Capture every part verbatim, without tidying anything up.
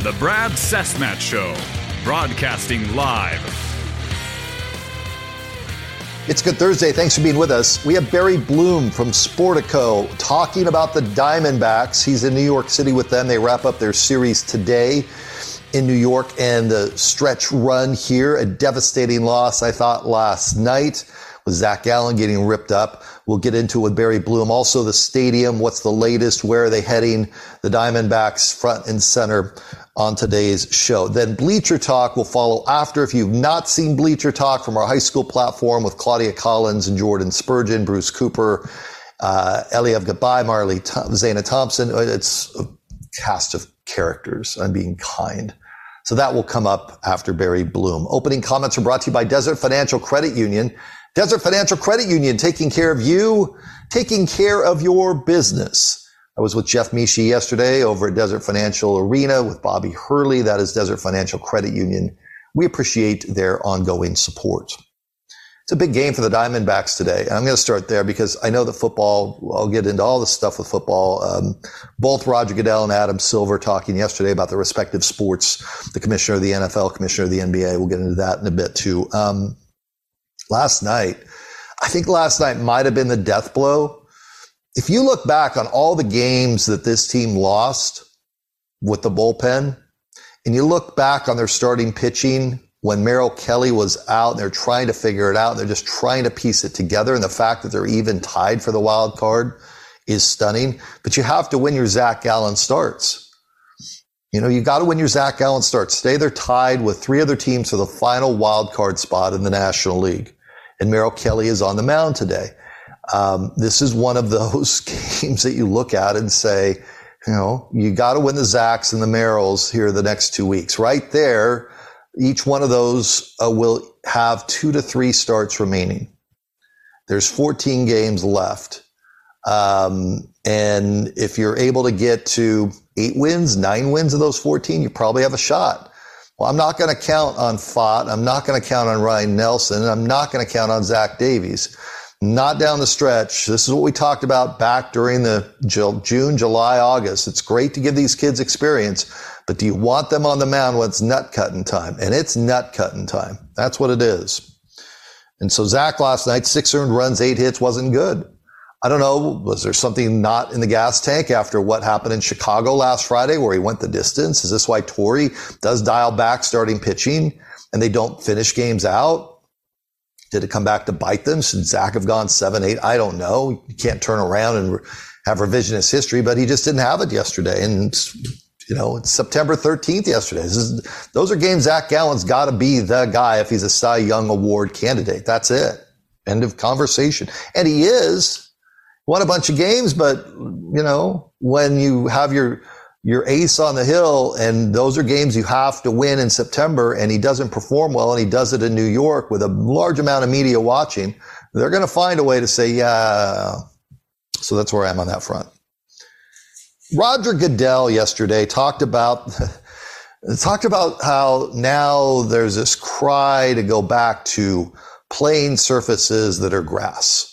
The Brad Cessmat Show, broadcasting live. It's Good Thursday. Thanks for being with us. We have Barry Bloom from Sportico talking about the Diamondbacks. He's in New York City with them. They wrap up their series today in New York, and the stretch run here, a devastating loss, I thought, last night with Zach Gallen getting ripped up. We'll get into it with Barry Bloom. Also, the stadium, what's the latest? Where are they heading? The Diamondbacks front and center on today's show. Then Bleacher Talk will follow after. If you've not seen Bleacher Talk from our high school platform with Claudia Collins and Jordan Spurgeon, Bruce Cooper, uh, Eliev Gabai, Marley, Tom, Zana Thompson, it's a cast of characters. I'm being kind. So that will come up after Barry Bloom. Opening comments are brought to you by Desert Financial Credit Union. Desert Financial Credit Union, taking care of you, taking care of your business. I was with Jeff Mishi yesterday over at Desert Financial Arena with Bobby Hurley. That is Desert Financial Credit Union. We appreciate their ongoing support. It's a big game for the Diamondbacks today. And I'm going to start there because I know that football, I'll get into all the stuff with football. Um, both Roger Goodell and Adam Silver talking yesterday about the respective sports, the commissioner of the N F L, commissioner of the N B A. We'll get into that in a bit too. Um, last night, I think last night might have been the death blow. If you look back on all the games that this team lost with the bullpen, and you look back on their starting pitching when Merrill Kelly was out, and they're trying to figure it out, and they're just trying to piece it together, and the fact that they're even tied for the wild card is stunning. But you have to win your Zach Gallen starts. You know, you got to win your Zach Gallen starts. Today they're tied with three other teams for the final wild card spot in the National League, and Merrill Kelly is on the mound today. Um, this is one of those games that you look at and say, you know, you got to win the Zacks and the Merrills here the next two weeks. Right there, each one of those uh, will have two to three starts remaining. There's fourteen games left. Um, and if you're able to get to eight wins, nine wins of those fourteen, you probably have a shot. Well, I'm not going to count on Fott. I'm not going to count on Ryan Nelson. I'm not going to count on Zach Davies. Not down the stretch. This is what we talked about back during the June, July, August. It's great to give these kids experience, but do you want them on the mound when it's nut cutting time? And it's nut cutting time. That's what it is. And so Zach last night, six earned runs, eight hits, wasn't good. I don't know. Was there something not in the gas tank after what happened in Chicago last Friday where he went the distance? Is this why Torrey does dial back starting pitching and they don't finish games out? Did it come back to bite them? Should Zach have gone seven, eight? I don't know. You can't turn around and have revisionist history, but he just didn't have it yesterday. And, you know, it's September thirteenth yesterday. This is, those are games Zach Gallen's got to be the guy if he's a Cy Young Award candidate. That's it. End of conversation. And he is. Won a bunch of games, but, you know, when you have your your ace on the hill, and those are games you have to win in September, and he doesn't perform well, and he does it in New York with a large amount of media watching, they're going to find a way to say, yeah. So that's where I am on that front. Roger Goodell yesterday talked about, talked about how now there's this cry to go back to playing surfaces that are grass.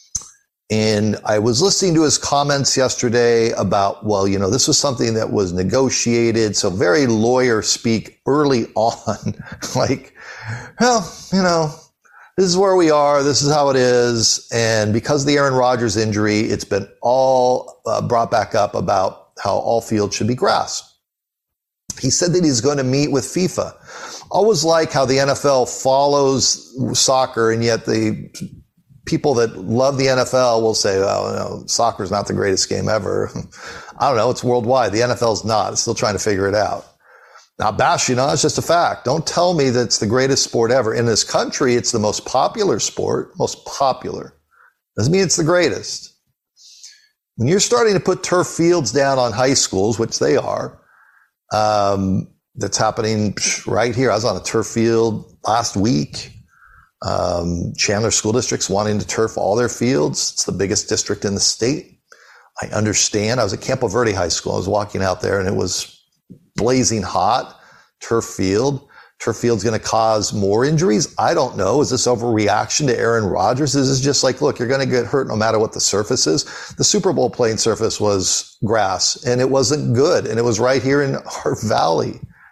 And I was listening to his comments yesterday about, well, you know, this was something that was negotiated. So very lawyer speak early on, like, well, you know, this is where we are. This is how it is. And because of the Aaron Rodgers injury, it's been all uh, brought back up about how all fields should be grass. He said that he's going to meet with FIFA. Always like how the N F L follows soccer, and yet the people that love the N F L will say, well, you know, soccer's not the greatest game ever. I don't know. It's worldwide. The N F L's not. It's still trying to figure it out. Now, bash, you know, it's just a fact. Don't tell me that it's the greatest sport ever. In this country, it's the most popular sport, most popular. Doesn't mean it's the greatest. When you're starting to put turf fields down on high schools, which they are, um, that's happening right here. I was on a turf field last week. Um, Chandler School District's wanting to turf all their fields. It's the biggest district in the state. I understand. I was at Campo Verde High School. I was walking out there and it was blazing hot. Turf field. Turf field's going to cause more injuries. I don't know. Is this overreaction to Aaron Rodgers? Is this just like, look, you're going to get hurt no matter what the surface is? The Super Bowl playing surface was grass and it wasn't good. And it was right here in our valley.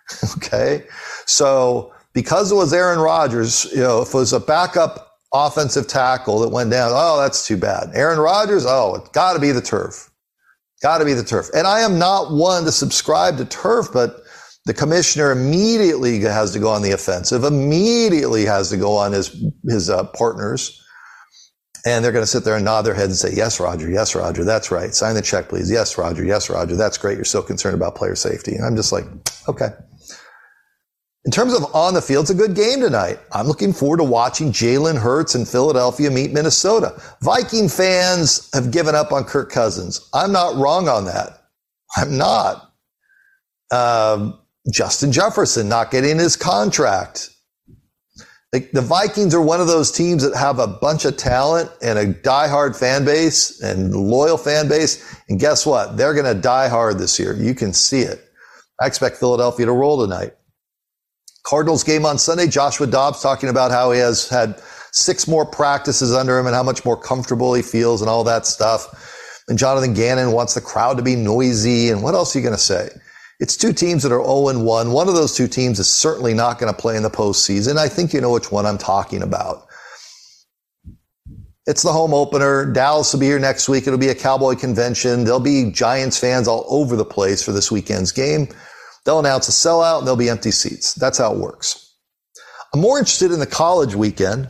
Okay. So because it was Aaron Rodgers, you know, if it was a backup offensive tackle that went down, oh, that's too bad. Aaron Rodgers, oh, it's got to be the turf. Got to be the turf. And I am not one to subscribe to turf, but the commissioner immediately has to go on the offensive, immediately has to go on his, his uh, partners. And they're going to sit there and nod their heads and say, yes, Roger. Yes, Roger. That's right. Sign the check, please. Yes, Roger. Yes, Roger. That's great. You're so concerned about player safety. And I'm just like, okay. In terms of on the field, it's a good game tonight. I'm looking forward to watching Jalen Hurts and Philadelphia meet Minnesota. Viking fans have given up on Kirk Cousins. I'm not wrong on that. I'm not. Um, Justin Jefferson not getting his contract. Like, the Vikings are one of those teams that have a bunch of talent and a diehard fan base and loyal fan base. And guess what? They're going to die hard this year. You can see it. I expect Philadelphia to roll tonight. Cardinals game on Sunday. Joshua Dobbs talking about how he has had six more practices under him and how much more comfortable he feels and all that stuff. And Jonathan Gannon wants the crowd to be noisy. And what else are you going to say? It's two teams that are oh and one. One of those two teams is certainly not going to play in the postseason. I think you know which one I'm talking about. It's the home opener. Dallas will be here next week. It'll be a Cowboy convention. There'll be Giants fans all over the place for this weekend's game. They'll announce a sellout and there'll be empty seats. That's how it works. I'm more interested in the college weekend.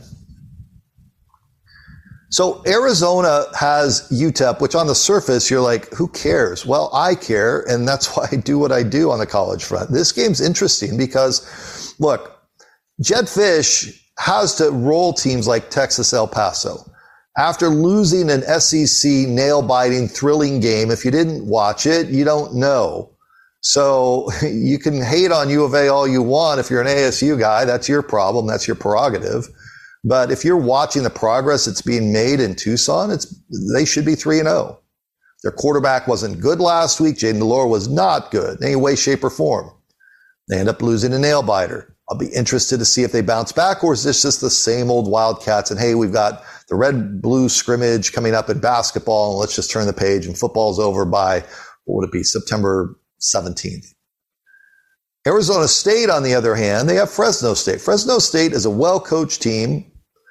So Arizona has U T E P, which on the surface, you're like, who cares? Well, I care, and that's why I do what I do on the college front. This game's interesting because, look, Jedd Fisch has to roll teams like Texas El Paso. After losing an S E C nail-biting, thrilling game, if you didn't watch it, you don't know. So you can hate on U of A all you want. If you're an A S U guy, that's your problem. That's your prerogative. But if you're watching the progress that's being made in Tucson, it's they should be three and oh. Their quarterback wasn't good last week. Jayden de Laura was not good in any way, shape, or form. They end up losing a nail biter. I'll be interested to see if they bounce back, or is this just the same old Wildcats? And hey, we've got the red-blue scrimmage coming up in basketball, and let's just turn the page, and football's over by, what would it be, September seventeenth. Arizona State, on the other hand, they have Fresno State. Fresno State is a well-coached team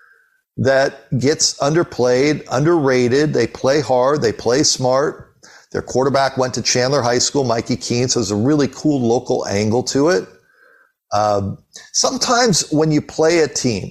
that gets underplayed, underrated. They play hard. They play smart. Their quarterback went to Chandler High School, Mikey Keene, so there's a really cool local angle to it. Um, sometimes when you play a team,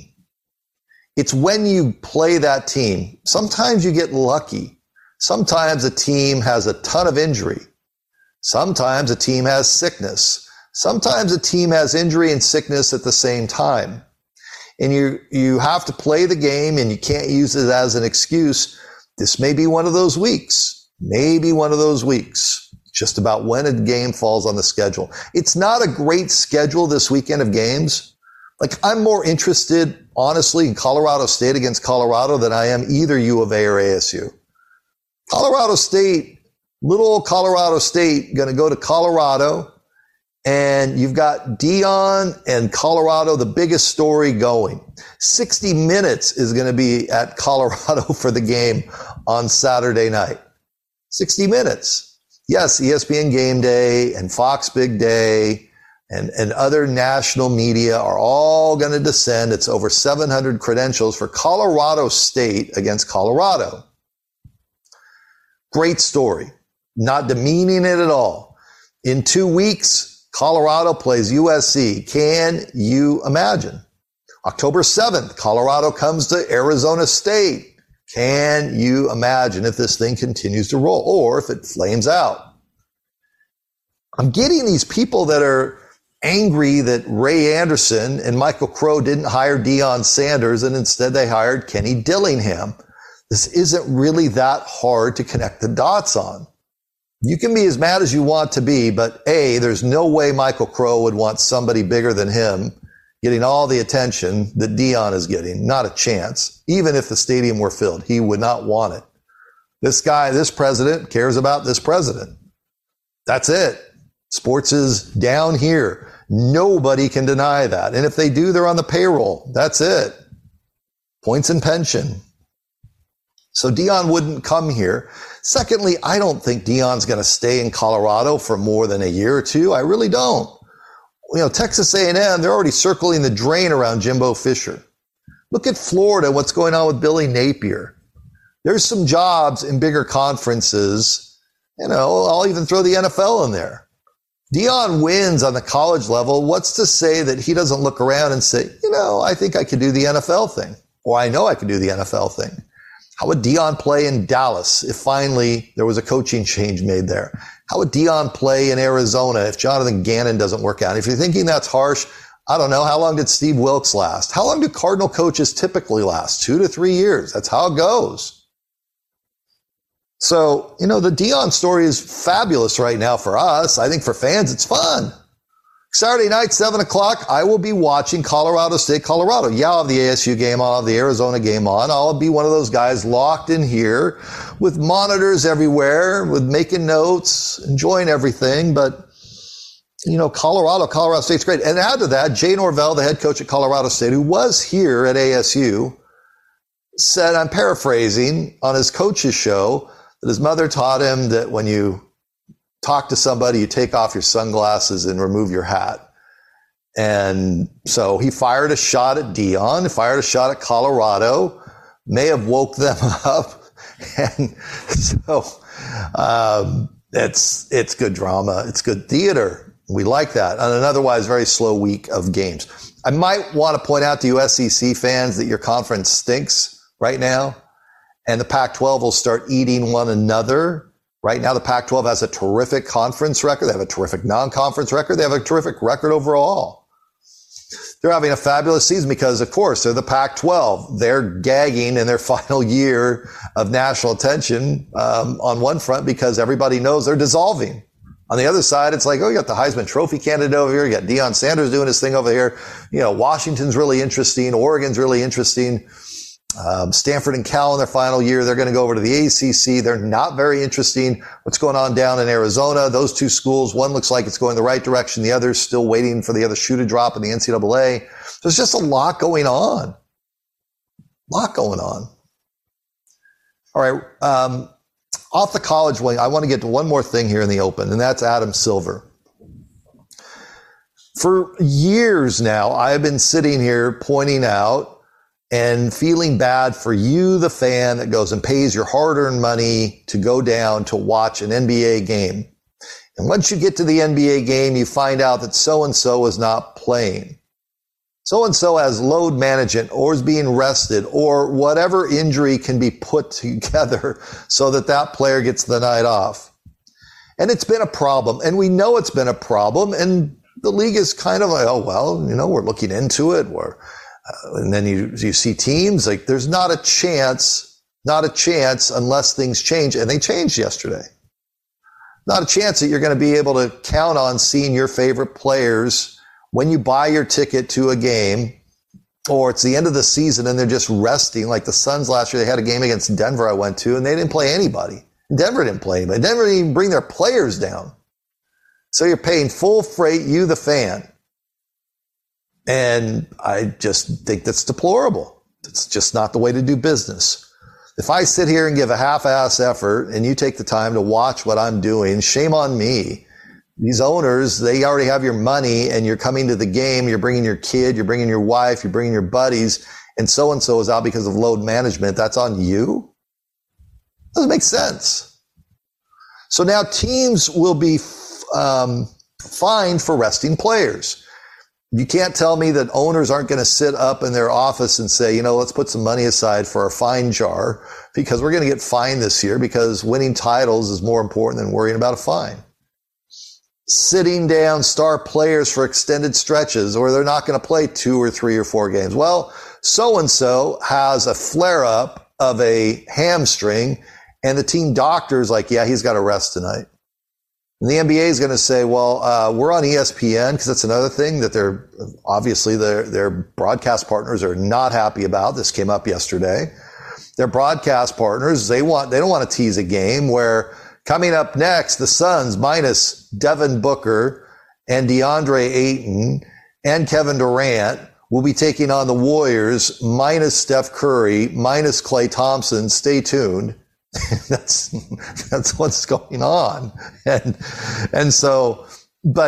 it's when you play that team. Sometimes you get lucky. Sometimes a team has a ton of injury. Sometimes a team has sickness. Sometimes a team has injury and sickness at the same time. And you you have to play the game, and you can't use it as an excuse. This may be one of those weeks. Maybe one of those weeks. Just about when a game falls on the schedule. It's not a great schedule this weekend of games. Like, I'm more interested, honestly, in Colorado State against Colorado than I am either U of A or A S U. Colorado State, little old Colorado State, going to go to Colorado. And you've got Deion and Colorado, the biggest story going. sixty minutes is going to be at Colorado for the game on Saturday night. sixty minutes. Yes, E S P N Game Day and Fox Big Day and, and other national media are all going to descend. It's over seven hundred credentials for Colorado State against Colorado. Great story. Not demeaning it at all. In two weeks, Colorado plays U S C. Can you imagine? October seventh, Colorado comes to Arizona State. Can you imagine if this thing continues to roll or if it flames out? I'm getting these people that are angry that Ray Anderson and Michael Crow didn't hire Deion Sanders and instead they hired Kenny Dillingham. This isn't really that hard to connect the dots on. You can be as mad as you want to be, but A, there's no way Michael Crow would want somebody bigger than him getting all the attention that Deion is getting. Not a chance. Even if the stadium were filled, he would not want it. This guy, this president, cares about this president. That's it. Sports is down here. Nobody can deny that. And if they do, they're on the payroll. That's it. Points and pension. So Deion wouldn't come here. Secondly, I don't think Deion's going to stay in Colorado for more than a year or two. I really don't. you know, Texas A and M, they're already circling the drain around Jimbo Fisher. Look at Florida, what's going on with Billy Napier. There's some jobs in bigger conferences. You know, I'll even throw the N F L in there. Deion wins on the college level. What's to say that he doesn't look around and say, you know, I think I could do the N F L thing, or I know I could do the N F L thing. How would Deion play in Dallas if finally there was a coaching change made there? How would Deion play in Arizona if Jonathan Gannon doesn't work out? If you're thinking that's harsh, I don't know. How long did Steve Wilkes last? How long do Cardinal coaches typically last? Two to three years. That's how it goes. So, you know, the Deion story is fabulous right now for us. I think for fans, it's fun. Saturday night, seven o'clock, I will be watching Colorado State, Colorado. Yeah, I'll have the A S U game on, I'll have the Arizona game on. I'll be one of those guys locked in here with monitors everywhere, with making notes, enjoying everything. But, you know, Colorado, Colorado State's great. And add to that, Jay Norvell, the head coach at Colorado State, who was here at A S U, said, I'm paraphrasing, on his coach's show, that his mother taught him that when you talk to somebody, you take off your sunglasses and remove your hat. And so he fired a shot at Deion, fired a shot at Colorado, may have woke them up. And so um, it's it's good drama. It's good theater. We like that on an otherwise very slow week of games. I might want to point out to you S E C fans that your conference stinks right now. And the Pac twelve will start eating one another. Right now, the Pac twelve has a terrific conference record. They have a terrific non-conference record. They have a terrific record overall. They're having a fabulous season because, of course, they're the Pac twelve. They're gagging in their final year of national attention um, on one front because everybody knows they're dissolving. On the other side, it's like, oh, you got the Heisman Trophy candidate over here. You got Deion Sanders doing his thing over here. You know, Washington's really interesting. Oregon's really interesting. Um, Stanford and Cal in their final year, they're going to go over to the A C C. They're not very interesting. What's going on down in Arizona? Those two schools, one looks like it's going the right direction. The other's still waiting for the other shoe to drop in the N C double A. There's just a lot going on. A lot going on. All right. Um, off the college wing, I want to get to one more thing here in the open, and that's Adam Silver. For years now, I have been sitting here pointing out and feeling bad for you, the fan that goes and pays your hard-earned money to go down to watch an N B A game. And once you get to the N B A game, you find out that so-and-so is not playing. So-and-so has load management or is being rested or whatever injury can be put together so that that player gets the night off. And it's been a problem. And we know it's been a problem. And the league is kind of like, oh, well, you know, we're looking into it. We're Uh, and then you you see teams like there's not a chance, not a chance unless things change. And they changed yesterday. Not a chance that you're going to be able to count on seeing your favorite players when you buy your ticket to a game, or it's the end of the season and they're just resting. Like the Suns last year, they had a game against Denver I went to and they didn't play anybody. Denver didn't play anybody. Denver didn't even bring their players down. So you're paying full freight, you the fan. And I just think that's deplorable. It's just not the way to do business. If I sit here and give a half-ass effort and you take the time to watch what I'm doing, shame on me. These owners, they already have your money and you're coming to the game, you're bringing your kid, you're bringing your wife, you're bringing your buddies, and so-and-so is out because of load management. That's on you? Doesn't make sense. So now teams will be um, fined for resting players. You can't tell me that owners aren't going to sit up in their office and say, you know, let's put some money aside for a fine jar because we're going to get fined this year because winning titles is more important than worrying about a fine. Sitting down star players for extended stretches, or they're not going to play two or three or four games. Well, so-and-so has a flare-up of a hamstring and the team doctor's like, yeah, he's got to rest tonight. And the N B A is going to say, well, uh, we're on E S P N because that's another thing that they're obviously their their broadcast partners are not happy about. This came up yesterday. Their broadcast partners, they want they don't want to tease a game where coming up next, the Suns minus Devin Booker and DeAndre Ayton and Kevin Durant will be taking on the Warriors minus Steph Curry, minus Klay Thompson. Stay tuned. that's that's what's going on. And and so, but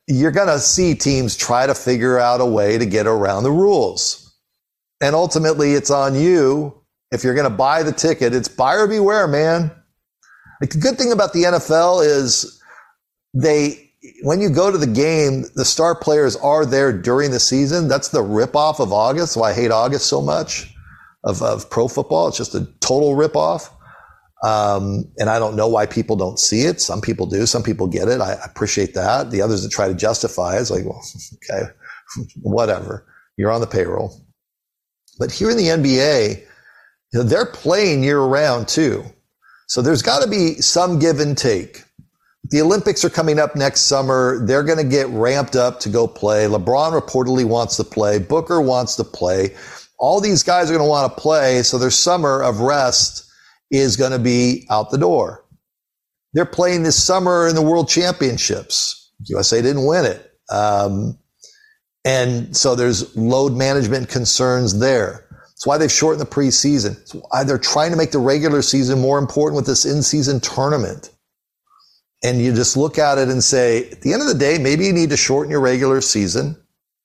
you're going to see teams try to figure out a way to get around the rules. And ultimately, it's on you. If you're going to buy the ticket, it's buyer beware, man. The good thing about the N F L is they, when you go to the game, the star players are there during the season. That's the ripoff of August. Why I hate August so much of, of pro football. It's just a total ripoff. Um, and I don't know why people don't see it. Some people do. Some people get it. I appreciate that. The others that try to justify it, it's like, well, okay, whatever. You're on the payroll. But here in the N B A, you know, they're playing year round too. So there's got to be some give and take. The Olympics are coming up next summer. They're going to get ramped up to go play. LeBron reportedly wants to play. Booker wants to play. All these guys are going to want to play. So their summer of rest is going to be out the door. They're playing this summer in the World Championships. U S A didn't win it. Um, and so there's load management concerns there. That's why they've shortened the preseason. It's why they're trying to make the regular season more important with this in-season tournament. And you just look at it and say, at the end of the day, maybe you need to shorten your regular season.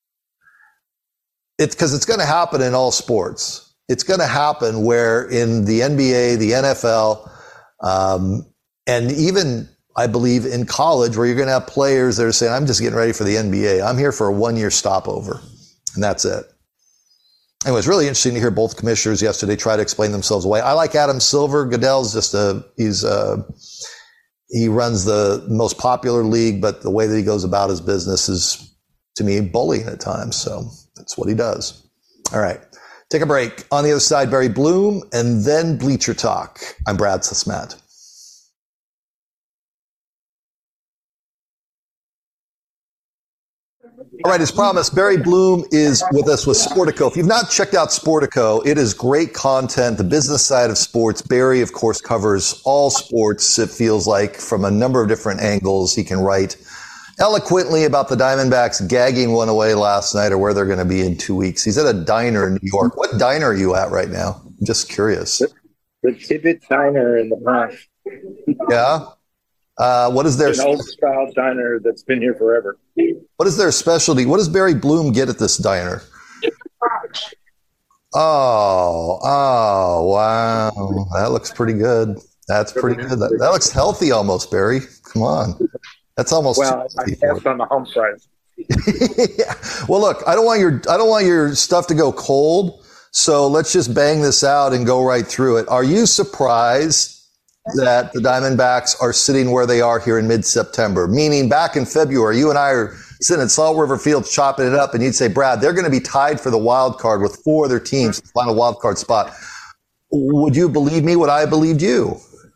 It's because it's going to happen in all sports. It's going to happen where in the N B A, the N F L, um, and even, I believe, in college, where you're going to have players that are saying, I'm just getting ready for the N B A. I'm here for a one-year stopover, and that's it. It was really interesting to hear both commissioners yesterday try to explain themselves away. I like Adam Silver. Goodell's just a, he's a, he runs the most popular league, but the way that he goes about his business is, to me, bullying at times. So that's what he does. All right. Take a break. On the other side, Barry Bloom, and then Bleacher Talk. I'm Brad Sismat. All right, as promised, Barry Bloom is with us with Sportico. If you've not checked out Sportico, it is great content, the business side of sports. Barry, of course, covers all sports, it feels like, from a number of different angles. He can write eloquently about the Diamondbacks gagging one away last night or where they're going to be in two weeks. He's at a diner in New York. What diner are you at right now? I'm just curious. The, the Tibbet Diner in the Bronx. Yeah? Uh, what is their an old style diner that's been here forever? What is their specialty? What does Barry Bloom get at this diner? Oh, oh, wow. That looks pretty good. That's pretty good. That, that looks healthy almost, Barry. Come on. That's almost well. I passed on the home price. Yeah. Well, look, I don't want your I don't want your stuff to go cold. So let's just bang this out and go right through it. Are you surprised that the Diamondbacks are sitting where they are here in mid-September? Meaning, back in February, you and I are sitting at Salt River Field chopping it up, and you'd say, Brad, they're going to be tied for the wild card with four other teams, the final wild card spot. Would you believe me? Would I have believed you?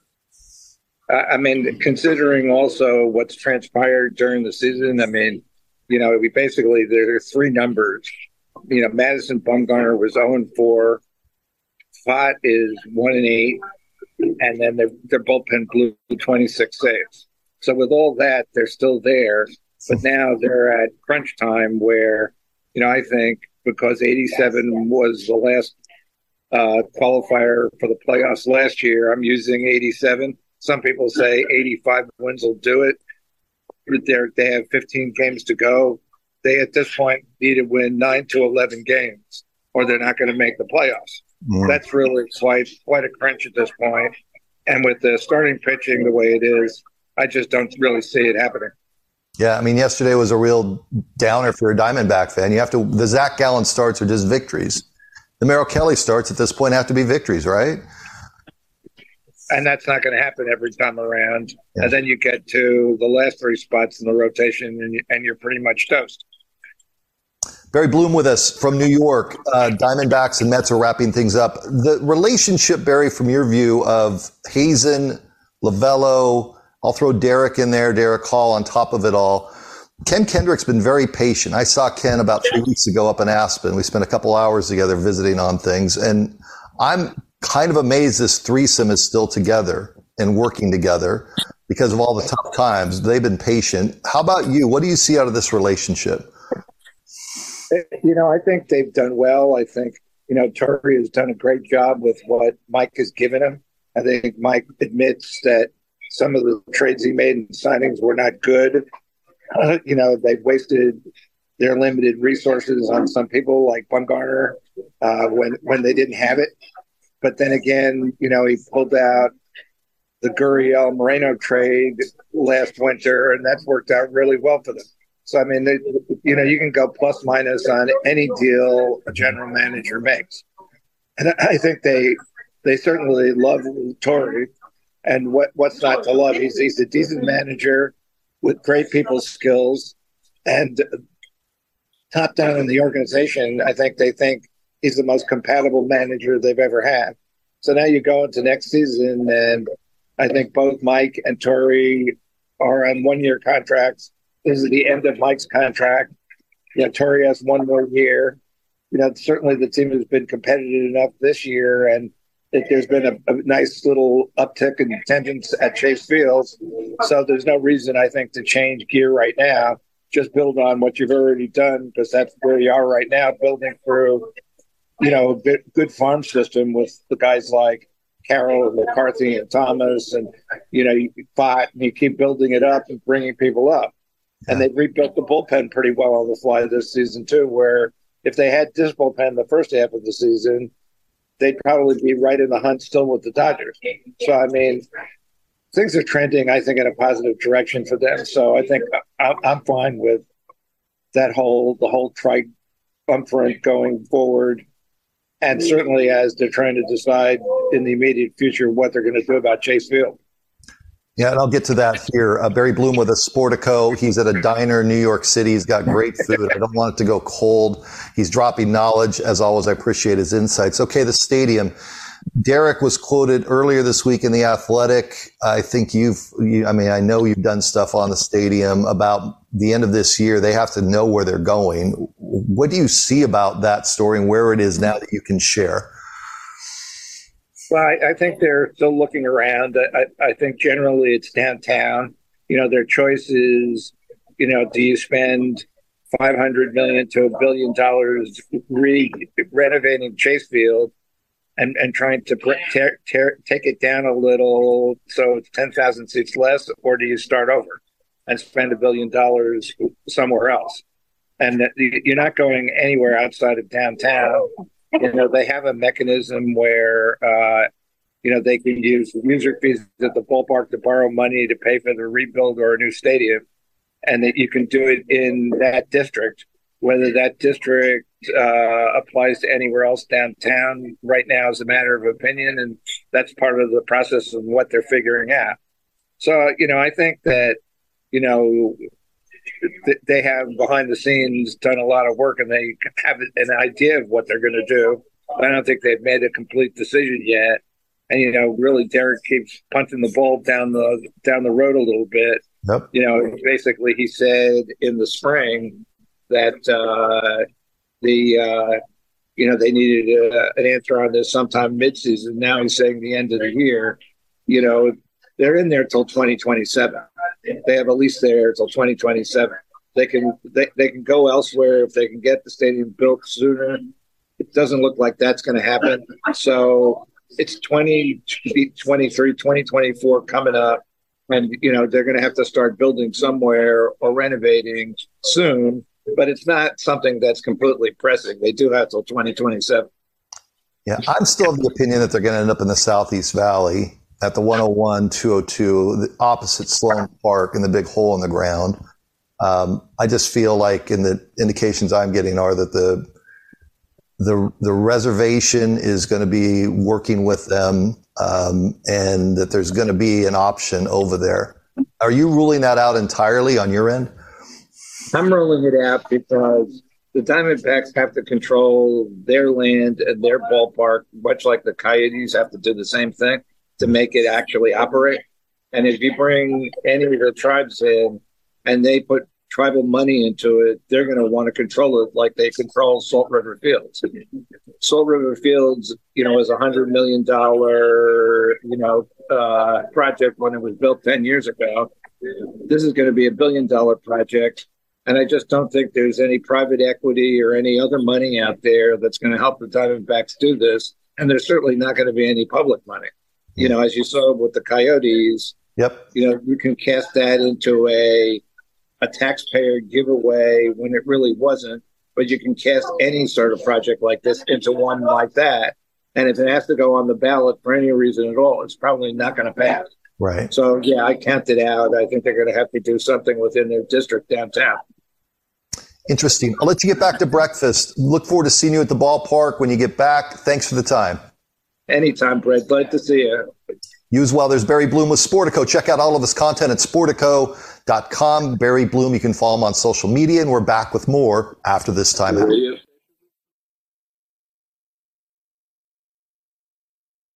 I mean, considering also what's transpired during the season, I mean, you know, we basically, there are three numbers. You know, Madison Bumgarner was oh and four. Fott is one and eight. And then their, their bullpen blew twenty-six saves. So with all that, they're still there. But now they're at crunch time where, you know, I think because eighty-seven was the last uh, qualifier for the playoffs last year, I'm using eighty-seven. Some people say eighty-five wins will do it. They're, they have fifteen games to go. They, at this point, need to win nine to eleven games, or they're not going to make the playoffs. Mm. That's really quite, quite a crunch at this point. And with the starting pitching the way it is, I just don't really see it happening. Yeah, I mean, yesterday was a real downer for a Diamondback fan. You have to, the Zach Gallen starts are just victories. The Merrill Kelly starts at this point have to be victories, right? And that's not going to happen every time around. Yeah. And then you get to the last three spots in the rotation, and, you, and you're pretty much toast. Barry Bloom with us from New York. Uh, Diamondbacks and Mets are wrapping things up. The relationship, Barry, from your view of Hazen, Lovello, I'll throw Derek in there, Derek Hall on top of it all. Ken Kendrick's been very patient. I saw Ken about three weeks ago up in Aspen. We spent a couple hours together visiting on things. And I'm kind of amazed this threesome is still together and working together because of all the tough times. They've been patient. How about you? What do you see out of this relationship? You know, I think they've done well. I think, you know, Torrey has done a great job with what Mike has given him. I think Mike admits that some of the trades he made and signings were not good. uh, you know, they've wasted their limited resources on some people like Bumgarner uh, when when they didn't have it. But then again, you know, he pulled out the Gurriel Moreno trade last winter, and that's worked out really well for them. So, I mean, they, you know, you can go plus minus on any deal a general manager makes. And I think they they certainly love Torre. And what, what's not to love? He's, he's a decent manager with great people skills. And top down in the organization, I think they think he's the most compatible manager they've ever had. So now you go into next season, and I think both Mike and Torre are on one-year contracts. This is the end of Mike's contract. You know, Torre has one more year. You know, certainly the team has been competitive enough this year, and that there's been a, a nice little uptick in attendance at Chase Field. So there's no reason, I think, to change gear right now. Just build on what you've already done, because that's where you are right now, building through, you know, a good, good farm system with the guys like Carroll and McCarthy and Thomas, and, you know, you fought and you keep building it up and bringing people up. And they've rebuilt the bullpen pretty well on the fly this season, too, where if they had this bullpen the first half of the season, they'd probably be right in the hunt still with the Dodgers. So, I mean, things are trending, I think, in a positive direction for them. So I think I'm fine with that whole, the whole triumvirate going forward. And certainly as they're trying to decide in the immediate future what they're going to do about Chase Field. Yeah, and I'll get to that here. Uh, Barry Bloom with a Sportico. He's at a diner in New York City. He's got great food. I don't want it to go cold. He's dropping knowledge. As always, I appreciate his insights. Okay, the stadium. Derek was quoted earlier this week in The Athletic. I think you've, you, I mean, I know you've done stuff on the stadium about the end of this year. They have to know where they're going. What do you see about that story and where it is now that you can share? Well, I, I think they're still looking around. I, I think generally it's downtown. You know, their choice is, you know, do you spend five hundred million dollars to a billion dollars re- renovating Chase Field and, and trying to tear, tear, take it down a little so it's ten thousand seats less, or do you start over and spend a billion dollars somewhere else? And that you're not going anywhere outside of downtown. You know, they have a mechanism where, uh, you know, they can use user fees at the ballpark to borrow money to pay for the rebuild or a new stadium, and that you can do it in that district. Whether that district uh, applies to anywhere else downtown right now is a matter of opinion, and that's part of the process of what they're figuring out. So, you know, I think that, you know, they have behind the scenes done a lot of work, and they have an idea of what they're going to do. I don't think they've made a complete decision yet. And, you know, really Derek keeps punting the ball down the down the road a little bit. Yep. You know, basically he said in the spring that uh, the, uh, you know, they needed a, an answer on this sometime midseason. Now he's saying the end of the year. You know, they're in there till twenty twenty-seven. They have a lease there till twenty twenty-seven. They can they, they can go elsewhere if they can get the stadium built sooner. It doesn't look like that's going to happen. So it's twenty twenty-three, twenty twenty-four coming up. And, you know, they're going to have to start building somewhere or renovating soon. But it's not something that's completely pressing. They do have till twenty twenty-seven. Yeah, I'm still of the opinion that they're going to end up in the Southeast Valley at the one oh one, two oh two, the opposite Sloan Park, in the big hole in the ground. Um, I just feel like, in the indications I'm getting, are that the the the reservation is going to be working with them, um, and that there's going to be an option over there. Are you ruling that out entirely on your end? I'm ruling it out because the Diamondbacks have to control their land and their ballpark, much like the Coyotes have to do the same thing to make it actually operate. And if you bring any of the tribes in and they put tribal money into it, they're going to want to control it like they control Salt River Fields. Salt River Fields, you know, was a hundred million dollar, you know, uh, project when it was built ten years ago. This is going to be a billion dollar project. And I just don't think there's any private equity or any other money out there that's going to help the Diamondbacks do this. And there's certainly not going to be any public money. You know, as you saw with the Coyotes, yep. You know, you can cast that into a a taxpayer giveaway when it really wasn't. But you can cast any sort of project like this into one like that. And if it has to go on the ballot for any reason at all, it's probably not going to pass. Right. So, yeah, I counted out. I think they're going to have to do something within their district downtown. Interesting. I'll let you get back to breakfast. Look forward to seeing you at the ballpark when you get back. Thanks for the time. Anytime, Brett. Glad to see you. You as well. There's Barry Bloom with Sportico. Check out all of his content at sportico dot com. Barry Bloom, you can follow him on social media, and we're back with more after this time out.